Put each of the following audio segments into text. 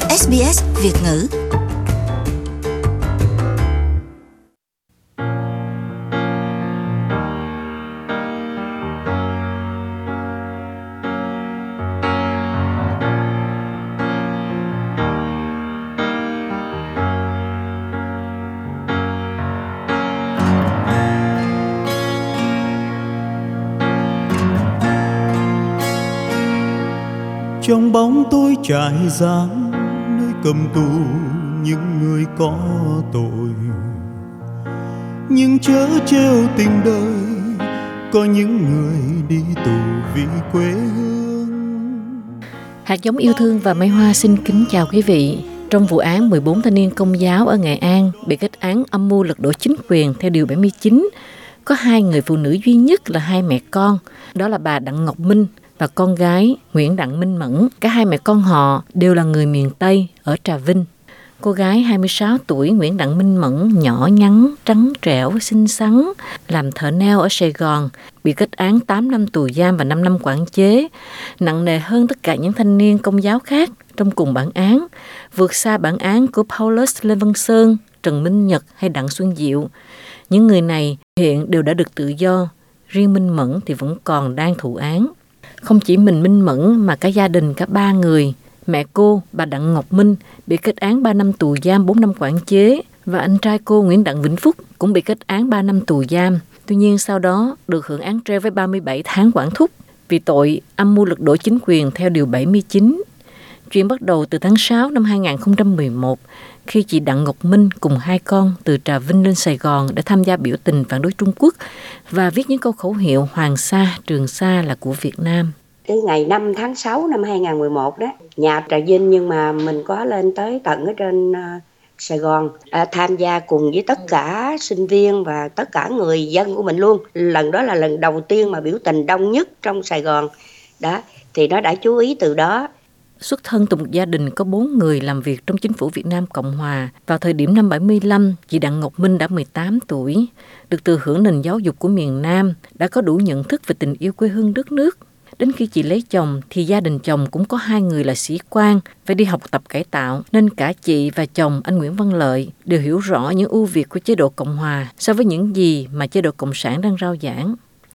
SBS Việt ngữ. Trong bóng tối trải giam nơi cầm tù những người có tội, nhưng chớ trêu tình đời có những người đi tù vì quê hương. Hạt giống yêu thương và Mai Hoa xin kính chào quý vị. Trong vụ án 14 thanh niên Công giáo ở Nghệ An bị kết án âm mưu lật đổ chính quyền theo điều 79, có hai người phụ nữ duy nhất là hai mẹ con, đó là bà Đặng Ngọc Minh và con gái Nguyễn Đặng Minh Mẫn. Cả hai mẹ con họ đều là người miền Tây ở Trà Vinh. Cô gái 26 tuổi Nguyễn Đặng Minh Mẫn nhỏ nhắn, trắng trẻo, xinh xắn, làm thợ nail ở Sài Gòn, bị kết án 8 năm tù giam và 5 năm quản chế, nặng nề hơn tất cả những thanh niên Công giáo khác trong cùng bản án, vượt xa bản án của Paulus Lê Văn Sơn, Trần Minh Nhật hay Đặng Xuân Diệu. Những người này hiện đều đã được tự do, riêng Minh Mẫn thì vẫn còn đang thụ án. Không chỉ mình Minh Mẫn mà cả gia đình cả ba người, mẹ cô, bà Đặng Ngọc Minh bị kết án 3 năm tù giam 4 năm quản chế và anh trai cô Nguyễn Đặng Vĩnh Phúc cũng bị kết án 3 năm tù giam. Tuy nhiên sau đó được hưởng án treo với 37 tháng quản thúc vì tội âm mưu lật đổ chính quyền theo điều 79. Chuyện bắt đầu từ tháng 6 năm 2011 khi chị Đặng Ngọc Minh cùng hai con từ Trà Vinh lên Sài Gòn để tham gia biểu tình phản đối Trung Quốc và viết những câu khẩu hiệu Hoàng Sa, Trường Sa là của Việt Nam. Cái ngày 5 tháng 6 năm 2011 đó, nhà Trà Vinh nhưng mà mình có lên tới tận ở trên Sài Gòn tham gia cùng với tất cả sinh viên và tất cả người dân của mình luôn. Lần đó là lần đầu tiên mà biểu tình đông nhất trong Sài Gòn. Đó, thì nó đã chú ý từ đó. Xuất thân từ một gia đình có 4 người làm việc trong chính phủ Việt Nam Cộng Hòa. Vào thời điểm năm 75, chị Đặng Ngọc Minh đã 18 tuổi, được thừa hưởng nền giáo dục của miền Nam, đã có đủ nhận thức về tình yêu quê hương đất nước. Đến khi chị lấy chồng thì gia đình chồng cũng có 2 người là sĩ quan, phải đi học tập cải tạo, nên cả chị và chồng anh Nguyễn Văn Lợi đều hiểu rõ những ưu việt của chế độ Cộng Hòa so với những gì mà chế độ Cộng sản đang rao giảng.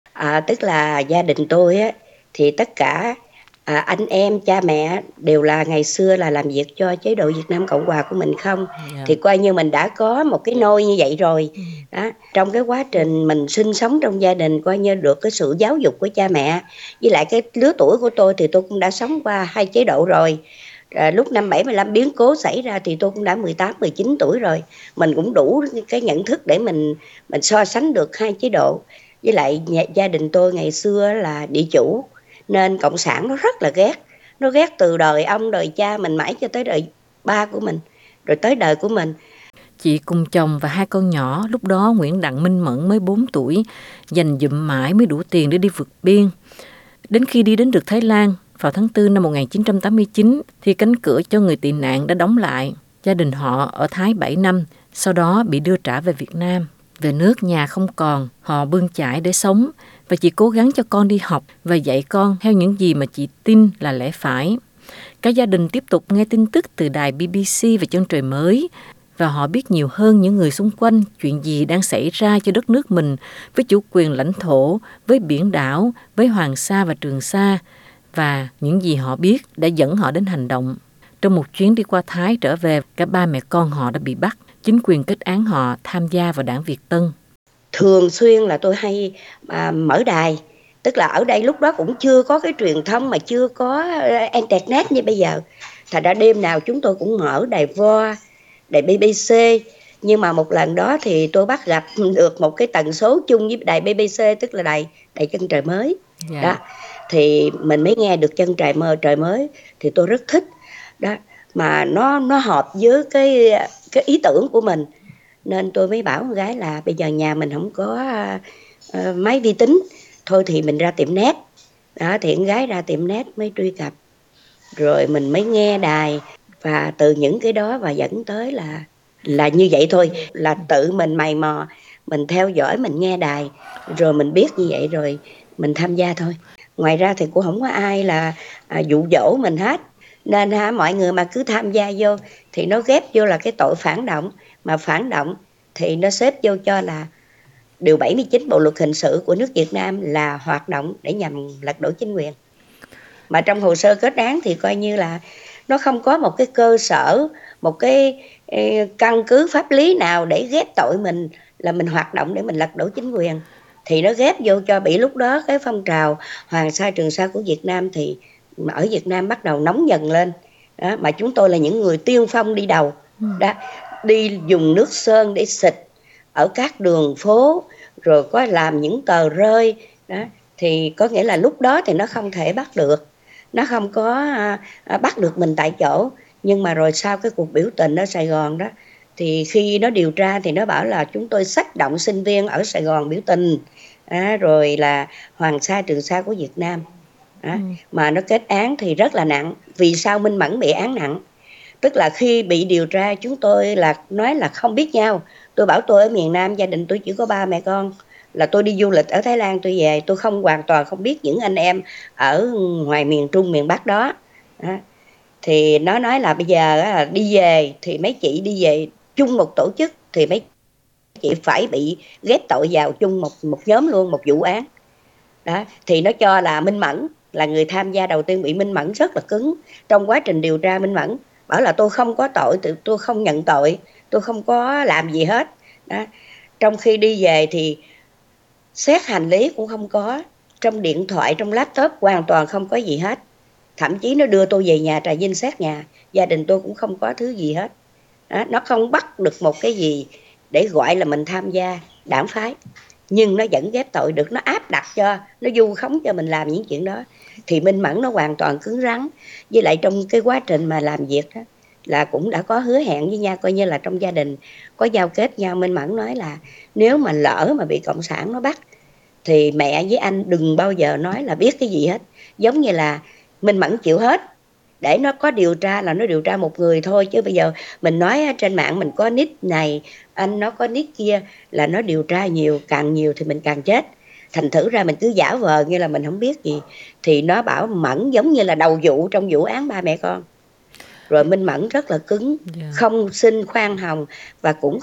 Tức là gia đình tôi á, thì tất cả anh em, cha mẹ đều là ngày xưa là làm việc cho chế độ Việt Nam Cộng Hòa của mình không. Thì coi như mình đã có một cái nôi như vậy rồi. Đó. Trong cái quá trình mình sinh sống trong gia đình coi như được cái sự giáo dục của cha mẹ. Với lại cái lứa tuổi của tôi thì tôi cũng đã sống qua hai chế độ rồi. Lúc năm 75 biến cố xảy ra thì tôi cũng đã 18, 19 tuổi rồi. Mình cũng đủ cái nhận thức để mình so sánh được hai chế độ. Với lại gia đình tôi ngày xưa là địa chủ, nên Cộng sản nó rất là ghét. Nó ghét từ đời ông, đời cha mình mãi cho tới đời ba của mình, rồi tới đời của mình. Chị cùng chồng và hai con nhỏ, lúc đó Nguyễn Đặng Minh Mẫn mới 4 tuổi, dành dụm mãi mới đủ tiền để đi vượt biên. Đến khi đi đến được Thái Lan, vào tháng 4 năm 1989, thì cánh cửa cho người tị nạn đã đóng lại. Gia đình họ ở Thái 7 năm, sau đó bị đưa trả về Việt Nam. Về nước nhà không còn, họ bươn chải để sống và chị cố gắng cho con đi học và dạy con theo những gì mà chị tin là lẽ phải. Cả gia đình tiếp tục nghe tin tức từ đài BBC và Chân Trời Mới và họ biết nhiều hơn những người xung quanh chuyện gì đang xảy ra cho đất nước mình với chủ quyền lãnh thổ, với biển đảo, với Hoàng Sa và Trường Sa, và những gì họ biết đã dẫn họ đến hành động. Trong một chuyến đi qua Thái trở về, cả ba mẹ con họ đã bị bắt. Chính quyền kết án họ tham gia vào đảng Việt Tân. Thường xuyên là tôi hay mở đài, tức là ở đây lúc đó cũng chưa có cái truyền thông mà chưa có internet như bây giờ. Thành ra đêm nào chúng tôi cũng mở đài VOA, đài BBC. Nhưng mà một lần đó thì tôi bắt gặp được một cái tần số chung với đài BBC, tức là đài Chân Trời Mới. Đó. Thì mình mới nghe được Chân Trời Mới thì tôi rất thích. Đó. Mà nó hợp với cái ý tưởng của mình, nên tôi mới bảo con gái là bây giờ nhà mình không có máy vi tính, thôi thì mình ra tiệm net. Đó, thì con gái ra tiệm net mới truy cập, rồi mình mới nghe đài, và từ những cái đó và dẫn tới là như vậy thôi, là tự mình mày mò, mình theo dõi, mình nghe đài, rồi mình biết như vậy rồi mình tham gia thôi. Ngoài ra thì cũng không có ai là dụ dỗ mình hết. Nên mọi người mà cứ tham gia vô thì nó ghép vô là cái tội phản động, mà phản động thì nó xếp vô cho là điều 79 Bộ luật hình sự của nước Việt Nam là hoạt động để nhằm lật đổ chính quyền. Mà trong hồ sơ kết án thì coi như là nó không có một cái cơ sở, một cái căn cứ pháp lý nào để ghép tội mình là mình hoạt động để mình lật đổ chính quyền. Thì nó ghép vô cho bị lúc đó cái phong trào Hoàng Sa Trường Sa của Việt Nam thì ở Việt Nam bắt đầu nóng dần lên đó, mà chúng tôi là những người tiên phong đi đầu đó, đi dùng nước sơn để xịt ở các đường phố, rồi có làm những tờ rơi đó. Thì có nghĩa là lúc đó thì nó không thể bắt được, nó không có bắt được mình tại chỗ. Nhưng mà rồi sau cái cuộc biểu tình ở Sài Gòn đó, thì khi nó điều tra thì nó bảo là chúng tôi xách động sinh viên ở Sài Gòn biểu tình, rồi là Hoàng Sa Trường Sa của Việt Nam. Mà nó kết án thì rất là nặng. Vì sao Minh Mẫn bị án nặng? Tức là khi bị điều tra chúng tôi là nói là không biết nhau. Tôi bảo tôi ở miền Nam, gia đình tôi chỉ có 3 mẹ con, là tôi đi du lịch ở Thái Lan tôi về, tôi hoàn toàn không biết những anh em ở ngoài miền Trung miền Bắc đó. Thì nó nói là bây giờ đi về thì mấy chị đi về chung một tổ chức thì mấy chị phải bị ghép tội vào chung một nhóm luôn, một vụ án đó. Thì nó cho là Minh Mẫn là người tham gia đầu tiên. Bị Minh Mẫn rất là cứng. Trong quá trình điều tra Minh Mẫn bảo là tôi không có tội, tôi không nhận tội, tôi không có làm gì hết đó. Trong khi đi về thì xét hành lý cũng không có, trong điện thoại, trong laptop hoàn toàn không có gì hết. Thậm chí nó đưa tôi về nhà Trà Vinh xét nhà, gia đình tôi cũng không có thứ gì hết đó. Nó không bắt được một cái gì để gọi là mình tham gia đảng phái, nhưng nó vẫn ghép tội được, nó áp đặt cho, nó vu khống cho mình làm những chuyện đó. Thì Minh Mẫn nó hoàn toàn cứng rắn. Với lại trong cái quá trình mà làm việc đó là cũng đã có hứa hẹn với nhau, coi như là trong gia đình có giao kết nhau. Minh Mẫn nói là nếu mà lỡ mà bị cộng sản nó bắt thì mẹ với anh đừng bao giờ nói là biết cái gì hết. Giống như là Minh Mẫn chịu hết, để nó có điều tra là nó điều tra một người thôi, chứ bây giờ mình nói trên mạng mình có nick này, anh nó có nick kia, là nó điều tra nhiều, càng nhiều thì mình càng chết. Thành thử ra mình cứ giả vờ như là mình không biết gì. Thì nó bảo Mẫn giống như là đầu vụ trong vụ án 3 mẹ con. Rồi Minh Mẫn rất là cứng, không xin khoan hồng và cũng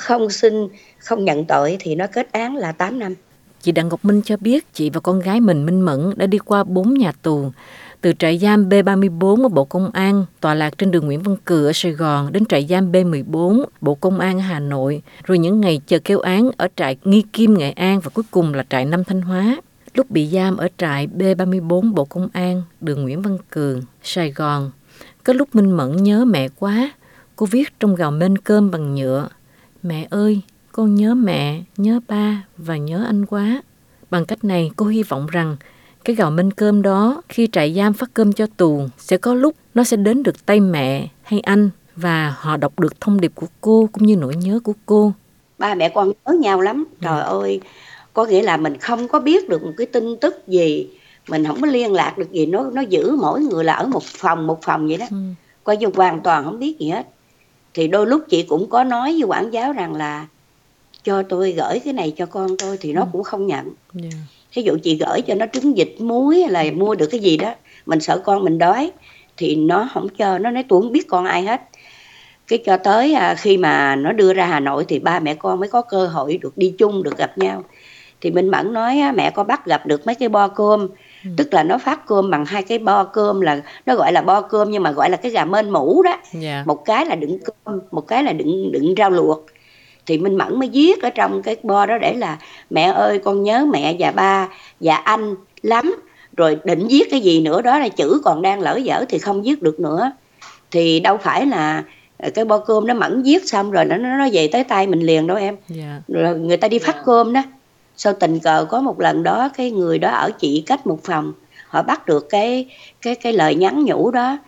không nhận tội, thì nó kết án là 8 năm. Chị Đặng Ngọc Minh cho biết chị và con gái mình Minh Mẫn đã đi qua 4 nhà tù, từ trại giam B34 ở Bộ Công an tọa lạc trên đường Nguyễn Văn Cừ ở Sài Gòn đến trại giam B14 Bộ Công an ở Hà Nội, rồi những ngày chờ kêu án ở trại Nghi Kim Nghệ An và cuối cùng là trại 5 Thanh Hóa. Lúc bị giam ở trại B34 Bộ Công an đường Nguyễn Văn Cừ, Sài Gòn, có lúc Minh Mẫn nhớ mẹ quá. Cô viết trong gào mên cơm bằng nhựa: "Mẹ ơi, con nhớ mẹ, nhớ ba và nhớ anh quá." Bằng cách này, cô hy vọng rằng cái gạo mên cơm đó, khi trại giam phát cơm cho tù, sẽ có lúc nó sẽ đến được tay mẹ hay anh, và họ đọc được thông điệp của cô cũng như nỗi nhớ của cô. Ba mẹ con nhớ nhau lắm. Trời ơi, có nghĩa là mình không có biết được một cái tin tức gì, mình không có liên lạc được gì, nó giữ mỗi người là ở một phòng vậy đó. Coi như hoàn toàn không biết gì hết. Thì đôi lúc chị cũng có nói với quản giáo rằng là cho tôi gửi cái này cho con tôi, thì nó cũng không nhận. Thí dụ chị gửi cho nó trứng vịt muối hay là mua được cái gì đó, mình sợ con mình đói, thì nó không cho, nó nói tôi không biết con ai hết. Cái cho tới khi mà nó đưa ra Hà Nội thì ba mẹ con mới có cơ hội được đi chung, được gặp nhau. Thì Minh Mẫn nói mẹ con bắt gặp được mấy cái bo cơm, tức là nó phát cơm bằng 2 cái bo cơm, là nó gọi là bo cơm nhưng mà gọi là cái gà mên mũ đó. Một cái là đựng cơm, một cái là đựng rau luộc. Thì Minh Mẫn mới viết ở trong cái bo đó để là mẹ ơi con nhớ mẹ và ba và anh lắm. Rồi định viết cái gì nữa đó là chữ còn đang lỡ dở thì không viết được nữa. Thì đâu phải là cái bo cơm nó Mẫn viết xong rồi nó về tới tay mình liền đâu em. Rồi người ta đi phát cơm đó. Sau tình cờ có một lần đó, cái người đó ở chị cách một phòng, họ bắt được cái lời nhắn nhủ đó.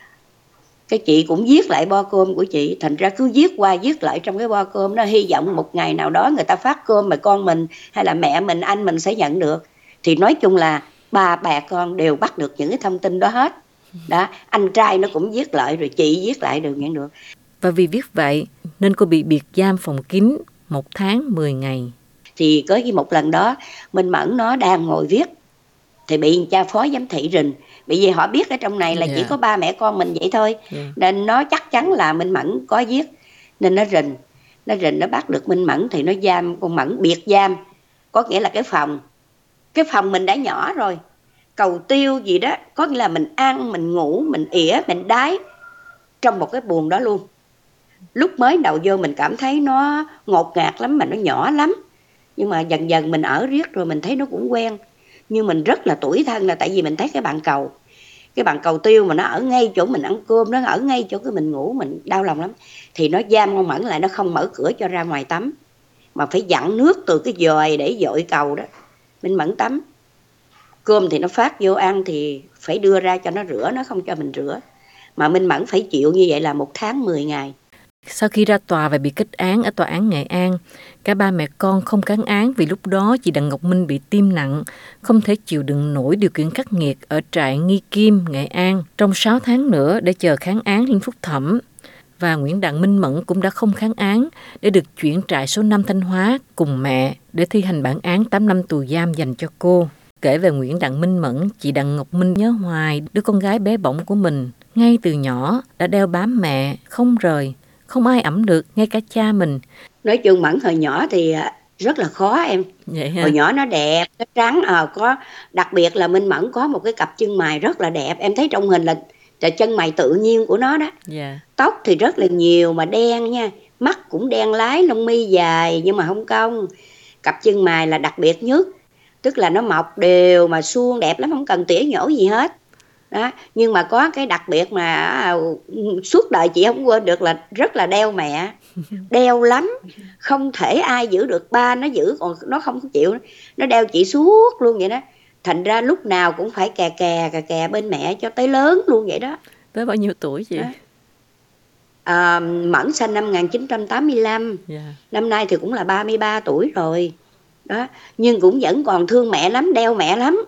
Cái chị cũng viết lại bo cơm của chị, thành ra cứ viết qua viết lại trong cái bo cơm đó, hy vọng một ngày nào đó người ta phát cơm mà con mình hay là mẹ mình, anh mình sẽ nhận được. Thì nói chung là ba mẹ con đều bắt được những cái thông tin đó hết. Đó, anh trai nó cũng viết lại, rồi chị viết lại đều nhận được. Và vì viết vậy nên cô bị biệt giam phòng kín 1 tháng 10 ngày. Thì có một lần đó Minh Mẫn nó đang ngồi viết thì bị cha phó giám thị rình, Bởi vì họ biết ở trong này là chỉ có ba mẹ con mình vậy thôi, nên nó chắc chắn là Minh Mẫn có giết. Nên nó rình nó bắt được Minh Mẫn thì nó giam con Mẫn biệt giam, có nghĩa là cái phòng mình đã nhỏ rồi, cầu tiêu gì đó, có nghĩa là mình ăn, mình ngủ, mình ỉa, mình đái trong một cái buồng đó luôn. Lúc mới đầu vô mình cảm thấy nó ngột ngạt lắm mà nó nhỏ lắm, nhưng mà dần dần mình ở riết rồi mình thấy nó cũng quen. Nhưng mình rất là tủi thân là tại vì mình thấy cái bàn cầu tiêu mà nó ở ngay chỗ mình ăn cơm, nó ở ngay chỗ cái mình ngủ, mình đau lòng lắm. Thì nó giam con Mẫn lại, nó không mở cửa cho ra ngoài tắm, mà phải dặn nước từ cái dòi để dội cầu đó Minh Mẫn tắm. Cơm thì nó phát vô ăn thì phải đưa ra cho nó rửa, nó không cho mình rửa. Mà Minh Mẫn phải chịu như vậy là 1 tháng 10 ngày. Sau khi ra tòa và bị kết án ở tòa án Nghệ An, cả ba mẹ con không kháng án vì lúc đó chị Đặng Ngọc Minh bị tim nặng, không thể chịu đựng nổi điều kiện khắc nghiệt ở trại Nghi Kim, Nghệ An trong 6 tháng nữa để chờ kháng án lên phúc thẩm. Và Nguyễn Đặng Minh Mẫn cũng đã không kháng án để được chuyển trại số 5 Thanh Hóa cùng mẹ để thi hành bản án 8 năm tù giam dành cho cô. Kể về Nguyễn Đặng Minh Mẫn, chị Đặng Ngọc Minh nhớ hoài đứa con gái bé bỏng của mình. Ngay từ nhỏ đã đeo bám mẹ, không rời, không ai ẵm được, ngay cả cha mình. Nói chung Mẫn hồi nhỏ thì rất là khó em. Vậy hả? Hồi nhỏ nó đẹp, nó trắng, có đặc biệt là Minh Mẫn có một cái cặp chân mày rất là đẹp. Em thấy trong hình là chân mày tự nhiên của nó đó. Tóc thì rất là nhiều mà đen nha, mắt cũng đen lái, lông mi dài nhưng mà không cong. Cặp chân mày là đặc biệt nhất, tức là nó mọc đều mà suông đẹp lắm, không cần tỉa nhổ gì hết đó. Nhưng mà có cái đặc biệt mà suốt đời chị không quên được là rất là đeo mẹ. Đeo lắm, không thể ai giữ được, ba nó giữ còn nó không chịu, nó đeo chị suốt luôn vậy đó. Thành ra lúc nào cũng phải kè bên mẹ cho tới lớn luôn vậy đó. Tới bao nhiêu tuổi chị? Mẫn sinh năm 1985, năm nay thì cũng là 33 tuổi rồi đó, nhưng cũng vẫn còn thương mẹ lắm, đeo mẹ lắm.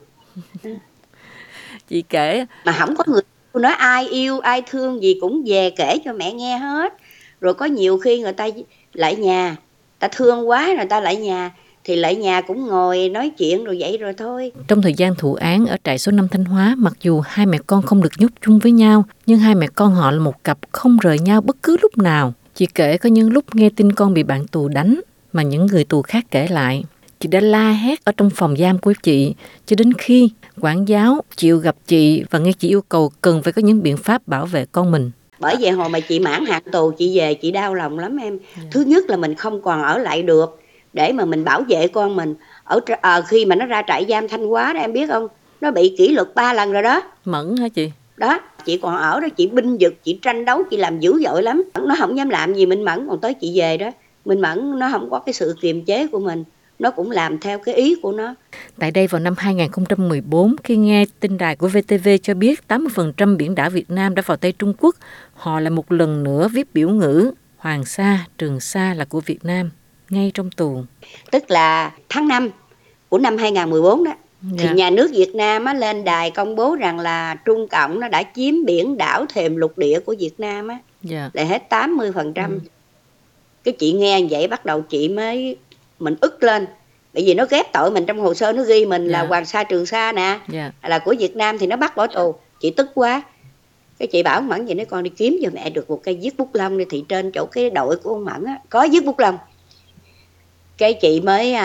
Chị kể mà không có người nói ai yêu ai thương gì cũng về kể cho mẹ nghe hết. Rồi có nhiều khi người ta lại nhà, ta thương quá rồi ta lại nhà, thì lại nhà cũng ngồi nói chuyện rồi vậy rồi thôi. Trong thời gian thụ án ở trại số 5 Thanh Hóa, mặc dù hai mẹ con không được nhốt chung với nhau, nhưng hai mẹ con họ là một cặp không rời nhau bất cứ lúc nào. Chị kể có những lúc nghe tin con bị bạn tù đánh, mà những người tù khác kể lại, chị đã la hét ở trong phòng giam của chị, cho đến khi quản giáo chịu gặp chị và nghe chị yêu cầu cần phải có những biện pháp bảo vệ con mình. Bởi vậy hồi mà chị mãn hạn tù chị về chị đau lòng lắm em. Thứ nhất là mình không còn ở lại được để mà mình bảo vệ con mình. Khi mà nó ra trại giam Thanh Hóa đó em biết không, nó bị kỷ luật 3 lần rồi đó. Mẫn hả chị? Đó, chị còn ở đó, chị binh vực, chị tranh đấu, chị làm dữ dội lắm. Nó không dám làm gì Minh Mẫn, còn tới chị về đó, Minh Mẫn nó không có cái sự kiềm chế của mình, nó cũng làm theo cái ý của nó. Tại đây vào năm 2014, khi nghe tin đài của VTV cho biết 80% biển đảo Việt Nam đã vào tay Trung Quốc, họ lại một lần nữa viết biểu ngữ Hoàng Sa, Trường Sa là của Việt Nam, ngay trong tù. Tức là tháng 5 của năm 2014 đó, thì nhà nước Việt Nam á, lên đài công bố rằng là Trung Cộng nó đã chiếm biển đảo thềm lục địa của Việt Nam á, là hết 80%. Cái chị nghe vậy bắt đầu chị mới mình ức lên, bởi vì nó ghép tội mình, trong hồ sơ nó ghi mình là Hoàng Sa Trường Sa nè, là của Việt Nam thì nó bắt bỏ tù. Chị tức quá, cái chị bảo Mẫn vậy, nói con đi kiếm cho mẹ được một cây viết bút lông đi, thì trên chỗ cái đội của ông Mẫn á, có viết bút lông. Cái chị mới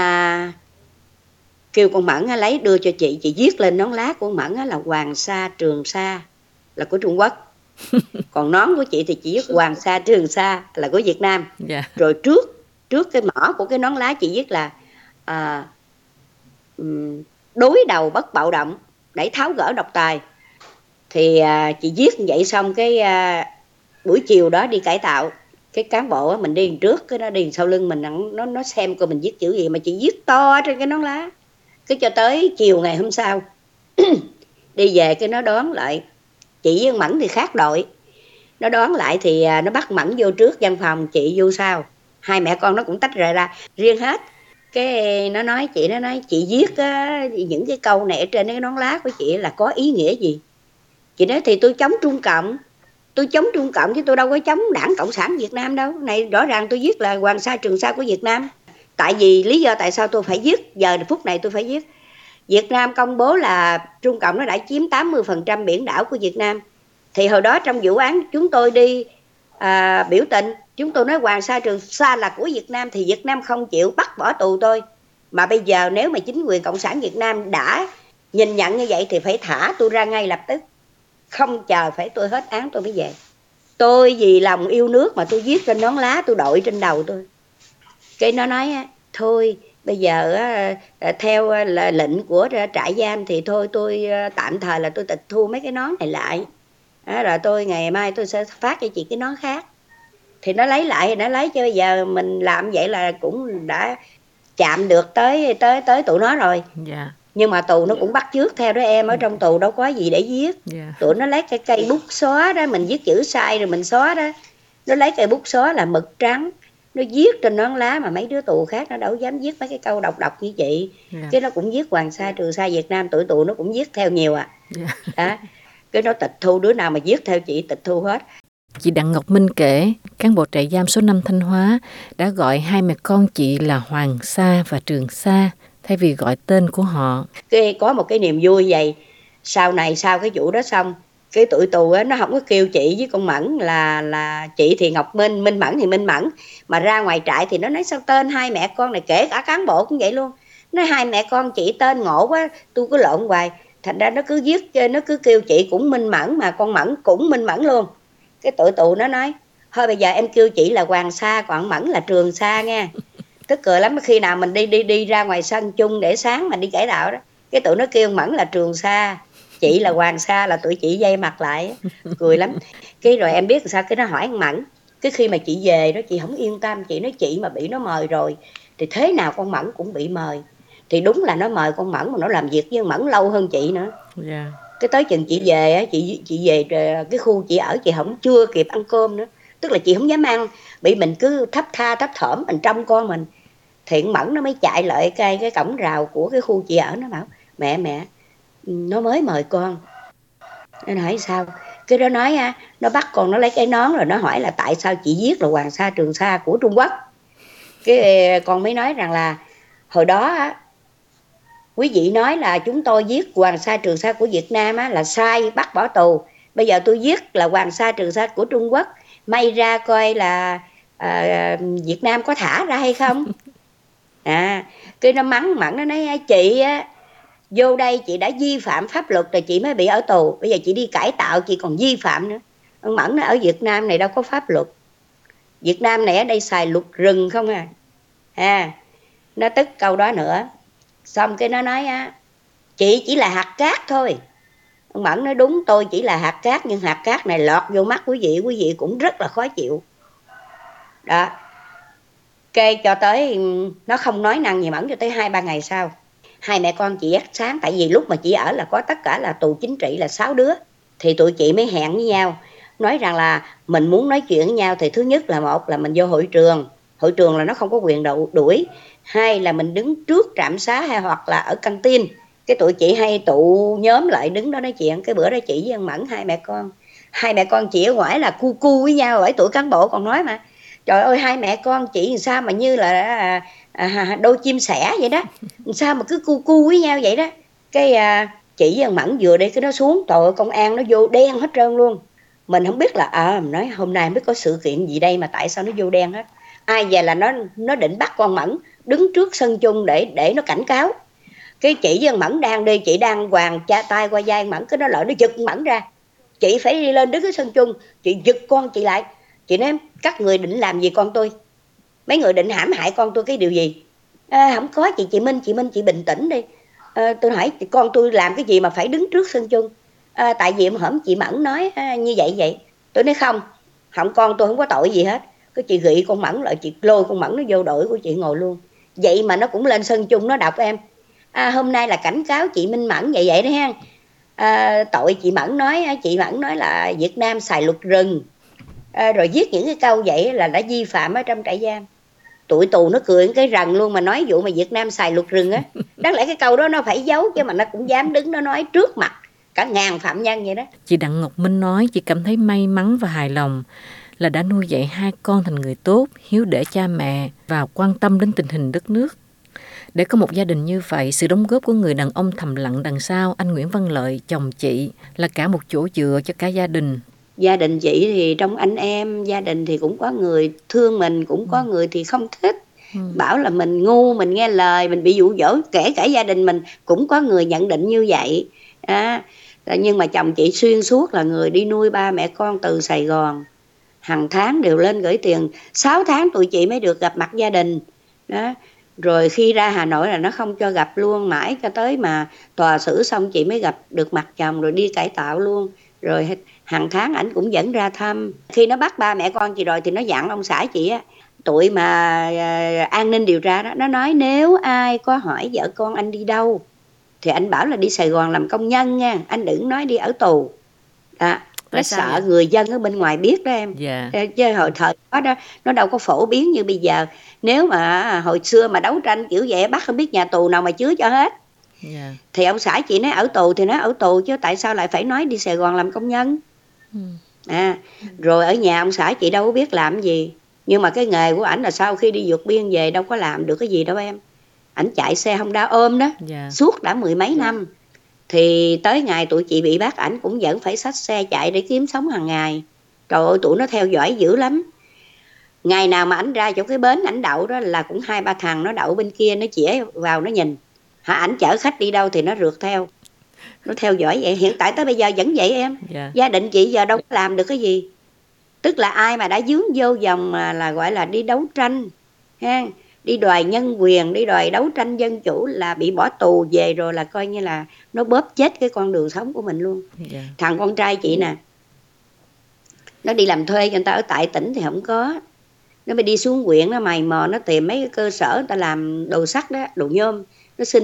kêu con Mẫn lấy đưa cho chị viết lên nón lá của ông Mẫn là Hoàng Sa Trường Sa là của Trung Quốc. Còn nón của chị thì chị viết Hoàng Sa Trường Sa là của Việt Nam. Rồi trước cái mỏ của cái nón lá chị viết là đối đầu bất bạo động để tháo gỡ độc tài. Thì chị viết như vậy xong cái buổi chiều đó đi cải tạo, cái cán bộ mình đi trước, cái nó đi sau lưng mình, nó xem coi mình viết chữ gì mà chị viết to trên cái nón lá. Cái cho tới chiều ngày hôm sau đi về cái nó đón lại, chị với Mẫn thì khác đội, nó đón lại thì nó bắt Mẫn vô trước văn phòng, chị vô sau, hai mẹ con nó cũng tách rời ra riêng hết. Cái nó nói chị viết những cái câu này ở trên cái nón lá của chị là có ý nghĩa gì. Chị nói thì tôi chống Trung Cộng chứ tôi đâu có chống Đảng Cộng sản Việt Nam đâu. Này rõ ràng tôi viết là Hoàng Sa Trường Sa của Việt Nam. Tại vì lý do tại sao tôi phải viết, giờ phút này tôi phải viết. Việt Nam công bố là Trung Cộng nó đã chiếm 80% biển đảo của Việt Nam. Thì hồi đó trong vụ án chúng tôi đi biểu tình, chúng tôi nói Hoàng Sa Trường Sa là của Việt Nam, thì Việt Nam không chịu, bắt bỏ tù tôi. Mà bây giờ nếu mà chính quyền Cộng sản Việt Nam đã nhìn nhận như vậy thì phải thả tôi ra ngay lập tức, không chờ phải tôi hết án tôi mới về. Tôi vì lòng yêu nước mà tôi viết trên nón lá, tôi đội trên đầu tôi. Cái nó nói thôi bây giờ theo lệnh của trại giam thì thôi tôi tạm thời là tôi tịch thu mấy cái nón này lại, rồi tôi ngày mai tôi sẽ phát cho chị cái nón khác. Thì nó lấy lại thì nó lấy, chứ bây giờ mình làm vậy là cũng đã chạm được tới tụi nó rồi. Dạ. Nhưng mà tù nó cũng bắt chước theo đó em, ở trong tù đâu có gì để viết. Tụi nó lấy cái cây bút xóa đó, mình viết chữ sai rồi mình xóa đó, nó lấy cây bút xóa là mực trắng, nó viết trên nón lá, mà mấy đứa tù khác nó đâu dám viết mấy cái câu độc như chị. Cái nó cũng viết Hoàng Sa Trường Sa Việt Nam, tụi nó cũng viết theo nhiều đó. Cái nó tịch thu, đứa nào mà viết theo chị tịch thu hết. Chị Đặng Ngọc Minh kể, cán bộ trại giam số 5 Thanh Hóa đã gọi hai mẹ con chị là Hoàng Sa và Trường Sa thay vì gọi tên của họ. Có một cái niềm vui vậy, sau này sau cái vụ đó xong, cái tụi tù á, nó không có kêu chị với con Mẫn là chị thì Ngọc Minh, Minh Mẫn thì Minh Mẫn, mà ra ngoài trại thì nó nói sao tên hai mẹ con này, kể cả cán bộ cũng vậy luôn, nói hai mẹ con chị tên ngộ quá, tôi cứ lộn hoài, thành ra nó cứ viết, nó cứ kêu chị cũng Minh Mẫn mà con Mẫn cũng Minh Mẫn luôn. Cái tụi tù nó nói thôi bây giờ em kêu chị là Hoàng Sa, còn Mẫn là Trường Sa nha. Tức cười lắm, khi nào mình đi ra ngoài sân chung để sáng mà đi cải đạo đó, cái tụi nó kêu Mẫn là Trường Sa, chị là Hoàng Sa, là tụi chị dây mặt lại, cười lắm. Cái rồi em biết sao, cái nó hỏi con Mẫn, cái khi mà chị về đó chị không yên tâm, chị nói chị mà bị nó mời rồi thì thế nào con Mẫn cũng bị mời. Thì đúng là nó mời con Mẫn mà nó làm việc với con Mẫn lâu hơn chị nữa. Cái tới chừng chị về á, chị về cái khu chị ở, chị không chưa kịp ăn cơm nữa, tức là chị không dám ăn, bị mình cứ thấp thỏm mình trông con mình. Thì con Mẫn nó mới chạy lại cái cổng rào của cái khu chị ở, nó bảo mẹ nó mới mời con. Nó hỏi sao, cái đó nói nó bắt con nó lấy cái nón rồi nó hỏi là tại sao chị viết là Hoàng Sa Trường Sa của Trung Quốc. Cái con mới nói rằng là hồi đó quý vị nói là chúng tôi viết Hoàng Sa Trường Sa của Việt Nam là sai, bắt bỏ tù. Bây giờ tôi viết là Hoàng Sa Trường Sa của Trung Quốc, may ra coi là Việt Nam có thả ra hay không. Cái nó mắng Mẫn, nó nói chị vô đây chị đã vi phạm pháp luật rồi chị mới bị ở tù, bây giờ chị đi cải tạo chị còn vi phạm nữa. Ông Mẫn nói ở Việt Nam này đâu có pháp luật, Việt Nam này ở đây xài luật rừng không nó tức câu đó nữa. Xong cái nó nói chị chỉ là hạt cát thôi. Ông Mẫn nói đúng, tôi chỉ là hạt cát, nhưng hạt cát này lọt vô mắt quý vị cũng rất là khó chịu đó. Cái cho tới nó không nói năng gì Mẫn cho tới 2-3 ngày sau, hai mẹ con chị dắt sáng, tại vì lúc mà chị ở là có tất cả là tù chính trị là 6 đứa, thì tụi chị mới hẹn với nhau, nói rằng là mình muốn nói chuyện với nhau thì thứ nhất là một là mình vô hội trường là nó không có quyền đuổi, hai là mình đứng trước trạm xá hay hoặc là ở căng tin. Cái tụi chị hay tụ nhóm lại đứng đó nói chuyện. Cái bữa đó chị với ông Mẫn hai mẹ con chị ở ngoài là cu với nhau, bởi tụi cán bộ còn nói mà trời ơi hai mẹ con chị sao mà như là đôi chim sẻ vậy đó, sao mà cứ cu với nhau vậy đó. Cái chị với ông Mẫn vừa đi cái nó xuống, trời ơi công an nó vô đen hết trơn luôn. Mình không biết là mình nói hôm nay không biết có sự kiện gì đây mà tại sao nó vô đen hết. Ai về là nó định bắt con Mẫn đứng trước sân chung để nó cảnh cáo. Cái chị với ông Mẫn đang đi, chị đang quàng tay qua vai Mẫn, cái nó lợi nó giật Mẫn ra, chị phải đi lên đứng cái sân chung, chị giật con chị lại. Chị nói các người định làm gì con tôi, mấy người định hãm hại con tôi cái điều gì? Không có chị Minh chị bình tĩnh đi. Tôi hỏi con tôi làm cái gì mà phải đứng trước sân chung? Tại vì hổm chị Mẫn nói như vậy. Tôi nói không con tôi không có tội gì hết. Cái chị gị con Mẫn lại, chị lôi con Mẫn nó vô đội của chị ngồi luôn. Vậy mà nó cũng lên sân chung nó đọc em. Hôm nay là cảnh cáo chị Minh Mẫn vậy đó ha. Tội chị Mẫn nói là Việt Nam xài luật rừng. Rồi viết những cái câu vậy là đã vi phạm ở trong trại giam. Tụi tù nó cười cái rần luôn, mà nói vụ mà Việt Nam xài luật rừng á, đáng lẽ cái câu đó nó phải giấu chứ mà nó cũng dám đứng nó nói trước mặt cả ngàn phạm nhân vậy đó. Chị Đặng Ngọc Minh nói chị cảm thấy may mắn và hài lòng là đã nuôi dạy hai con thành người tốt, hiếu để cha mẹ và quan tâm đến tình hình đất nước. Để có một gia đình như vậy, sự đóng góp của người đàn ông thầm lặng đằng sau, anh Nguyễn Văn Lợi, chồng chị, là cả một chỗ dựa cho cả gia đình. Gia đình chị thì trong anh em, gia đình thì cũng có người thương mình, cũng có người thì không thích. Bảo là mình ngu, mình nghe lời, mình bị dụ dỗ, kể cả gia đình mình cũng có người nhận định như vậy. Nhưng mà chồng chị xuyên suốt là người đi nuôi ba mẹ con từ Sài Gòn. Hàng tháng đều lên gửi tiền, 6 tháng tụi chị mới được gặp mặt gia đình. Đó. Rồi khi ra Hà Nội là nó không cho gặp luôn, mãi cho tới mà tòa xử xong chị mới gặp được mặt chồng, rồi đi cải tạo luôn. Rồi hàng tháng ảnh cũng dẫn ra thăm. Khi nó bắt ba mẹ con chị rồi thì nó dặn ông xã chị á, tụi mà an ninh điều tra đó, nó nói nếu ai có hỏi vợ con anh đi đâu thì anh bảo là đi Sài Gòn làm công nhân nha, anh đừng nói đi ở tù. Nó sợ vậy? Người dân ở bên ngoài biết đó em. Chứ hồi thời đó nó đâu có phổ biến như bây giờ. Nếu mà hồi xưa mà đấu tranh kiểu vậy, bắt không biết nhà tù nào mà chứa cho hết. Thì ông xã chị nói ở tù thì nói ở tù, chứ tại sao lại phải nói đi Sài Gòn làm công nhân. Rồi ở nhà ông xã chị đâu có biết làm gì. Nhưng mà cái nghề của ảnh là sau khi đi vượt biên về đâu có làm được cái gì đâu em. Ảnh chạy xe Honda ôm đó, suốt đã 10 mấy năm. Thì tới ngày tụi chị bị bắt, ảnh cũng vẫn phải xách xe chạy để kiếm sống hàng ngày. Trời ơi, tụi nó theo dõi dữ lắm. Ngày nào mà ảnh ra chỗ cái bến ảnh đậu đó là cũng 2-3 thằng nó đậu bên kia, nó chĩa vào nó nhìn. Ảnh chở khách đi đâu thì nó rượt theo. Nó theo dõi vậy, hiện tại tới bây giờ vẫn vậy em. Gia đình chị giờ đâu có làm được cái gì. Tức là ai mà đã dướng vô vòng là gọi là đi đấu tranh ha, đi đòi nhân quyền, đi đòi đấu tranh dân chủ là bị bỏ tù về rồi, là coi như là nó bóp chết cái con đường sống của mình luôn. Thằng con trai chị nè, nó đi làm thuê cho người ta ở tại tỉnh thì không có, nó mới đi xuống huyện, nó mày mò, nó tìm mấy cái cơ sở người ta làm đồ sắt đó, đồ nhôm, nó xin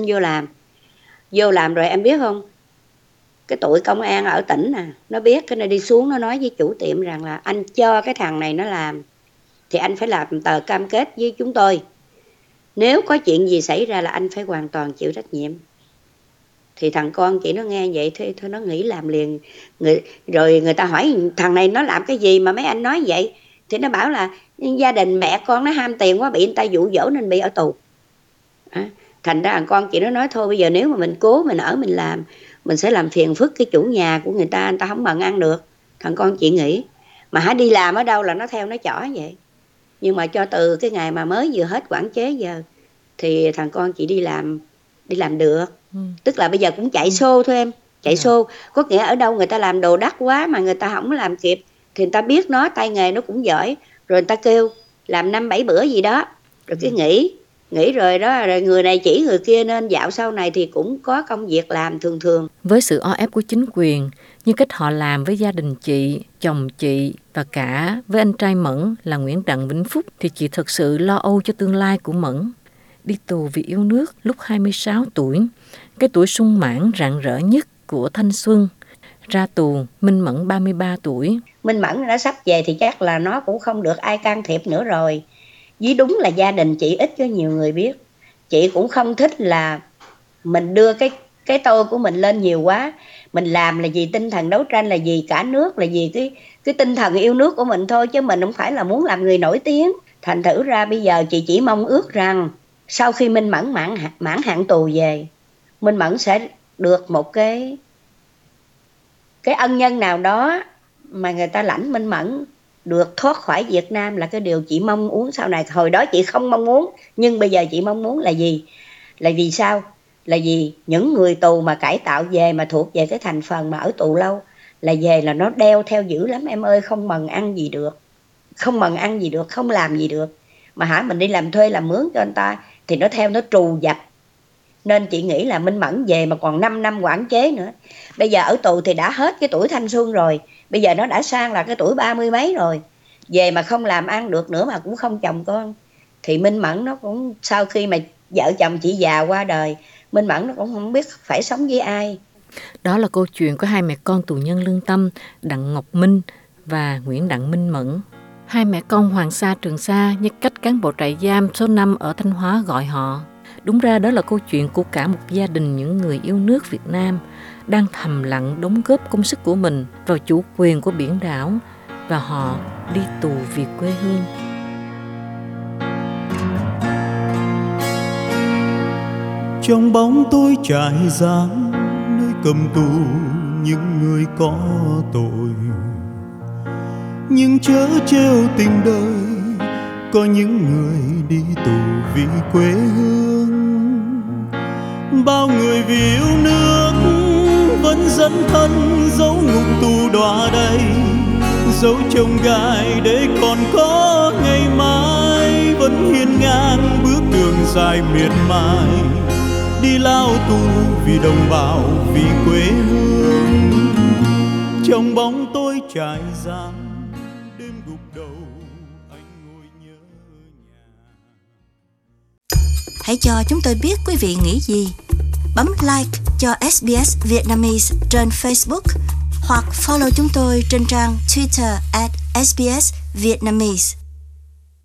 vô làm rồi em biết không, cái tụi công an ở tỉnh nè, nó biết cái này, đi xuống nó nói với chủ tiệm rằng là anh cho cái thằng này nó làm thì anh phải làm tờ cam kết với chúng tôi, nếu có chuyện gì xảy ra là anh phải hoàn toàn chịu trách nhiệm. Thì thằng con chị nó nghe vậy thôi nó nghĩ làm liền. Rồi người ta hỏi thằng này nó làm cái gì mà mấy anh nói vậy, thì nó bảo là gia đình mẹ con nó ham tiền quá, bị người ta dụ dỗ nên bị ở tù. Thành ra thằng con chị nó nói thôi bây giờ nếu mà mình cố mình ở mình làm, mình sẽ làm phiền phức cái chủ nhà của người ta không bằng ăn được. Thằng con chị nghĩ mà hãy đi làm ở đâu là nó theo nó chỏ vậy. Nhưng mà cho từ cái ngày mà mới vừa hết quản chế giờ thì thằng con chị đi làm được. Tức là bây giờ cũng chạy xô thôi em, chạy xô. Có nghĩa ở đâu người ta làm đồ đắt quá mà người ta không làm kịp thì người ta biết nó tay nghề nó cũng giỏi, rồi người ta kêu làm 5-7 bữa gì đó, rồi cái nghỉ rồi đó, rồi người này chỉ người kia, nên dạo sau này thì cũng có công việc làm thường. Với sự o ép của chính quyền, nhưng cách họ làm với gia đình chị, chồng chị và cả với anh trai Mẫn là Nguyễn Đặng Vĩnh Phúc thì chị thực sự lo âu cho tương lai của Mẫn. Đi tù vì yêu nước lúc 26 tuổi, cái tuổi sung mãn rạng rỡ nhất của thanh xuân. Ra tù, Minh Mẫn 33 tuổi. Minh Mẫn nó sắp về thì chắc là nó cũng không được ai can thiệp nữa rồi. Với đúng là gia đình chị ít cho nhiều người biết. Chị cũng không thích là mình đưa cái tôi của mình lên nhiều quá. Mình làm là vì tinh thần đấu tranh, là vì cả nước, là vì cái tinh thần yêu nước của mình thôi, chứ mình không phải là muốn làm người nổi tiếng. Thành thử ra bây giờ chị chỉ mong ước rằng sau khi Minh Mẫn mãn hạn tù về, Minh Mẫn sẽ được một cái ân nhân nào đó mà người ta lãnh Minh Mẫn được thoát khỏi Việt Nam, là cái điều chị mong muốn sau này. Hồi đó chị không mong muốn, nhưng bây giờ chị mong muốn là gì? Là vì sao? Là vì những người tù mà cải tạo về, mà thuộc về cái thành phần mà ở tù lâu, là về là nó đeo theo dữ lắm em ơi, không mần ăn gì được, không làm gì được. Mà mình đi làm thuê làm mướn cho anh ta thì nó theo, nó trù dập. Nên chị nghĩ là Minh Mẫn về mà còn 5 năm quản chế nữa. Bây giờ ở tù thì đã hết cái tuổi thanh xuân rồi, bây giờ nó đã sang là cái tuổi 30 mấy rồi. Về mà không làm ăn được nữa, mà cũng không chồng con, thì Minh Mẫn nó cũng, sau khi mà vợ chồng chị già qua đời, Minh Mẫn nó cũng không biết phải sống với ai. Đó là câu chuyện của hai mẹ con tù nhân lương tâm Đặng Ngọc Minh và Nguyễn Đặng Minh Mẫn. Hai mẹ con Hoàng Sa Trường Sa như cách cán bộ trại giam số 5 ở Thanh Hóa gọi họ. Đúng ra đó là câu chuyện của cả một gia đình những người yêu nước Việt Nam đang thầm lặng đóng góp công sức của mình vào chủ quyền của biển đảo, và họ đi tù vì quê hương. Trong bóng tối trải giam nơi cầm tù những người có tội, nhưng chớ trêu tình đời, có những người đi tù vì quê hương. Bao người vì yêu nước vẫn dẫn thân dấu ngục tù đọa đầy, dấu chông gai để còn có ngày mai, vẫn hiên ngang bước đường dài miệt mài, đi lao tù vì đồng bào vì quê hương. Trong bóng tối trại giam đêm gục đầu anh ngồi nhớ nhà. Hãy cho chúng tôi biết quý vị nghĩ gì. Bấm like cho SBS Vietnamese trên Facebook hoặc follow chúng tôi trên trang Twitter @SBS Vietnamese.